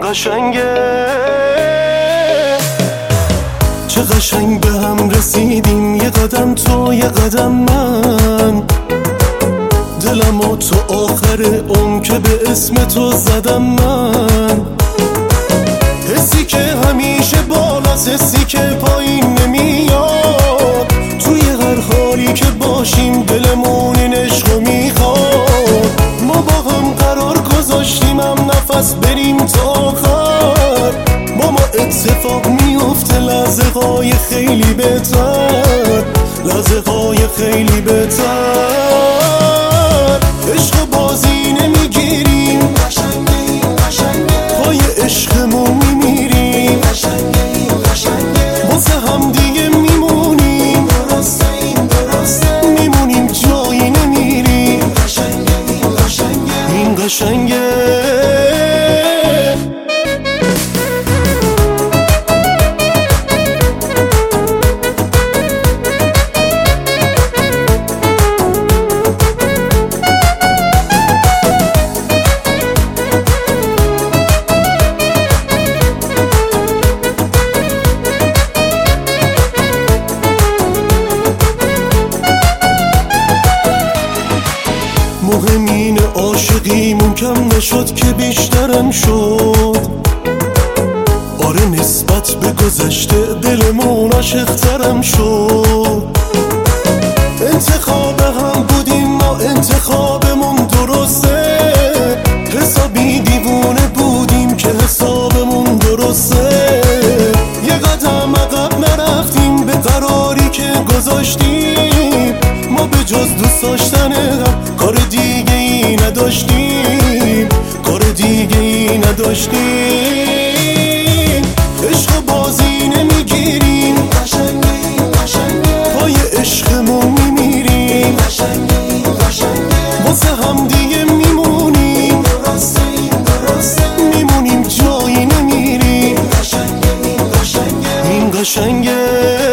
قشنگه، چه قشنگ به هم رسیدیم، یه قدم تو یه قدم من، دلمو تو آخر عمر که به اسم تو زدم من، حسی که همیشه بالاست، حسی که پایین نمیاد، توی هر حالی که باشیم دلمون این عشقو میخواد، ما با هم قرار گذاشتیم هم نفس بریم تا آخر، با ما اتفاق میفته لحظه های خیلی بهتر، لحظه های خیلی بهتر، عشق بازی نمیگیریم، پای عشقمون میمیریم، واسه هم دیگه میمونیم، میمونیم جایی نمیریم، این قشنگه. مهمین عاشقیمون کم نشد که بیشترم شد، آره نسبت به گذشته دلمون عاشق‌ترم شد، انتخاب هم بودیم ما انتخابمون درسته، حسابی دیوونه بودیم که حسابمون درسته، یه قدم عقب نرفتیم به قراری که گذاشتیم، ما به جز دوست داشتن هم کار دیگه ای نداشتیم، کار دیگه ای نداشتیم، عشق بازی نمیگیریم، پای عشقمون میمیریم، واسه هم دیگه میمونیم، میمونیم جایی نمیریم، این قشنگه.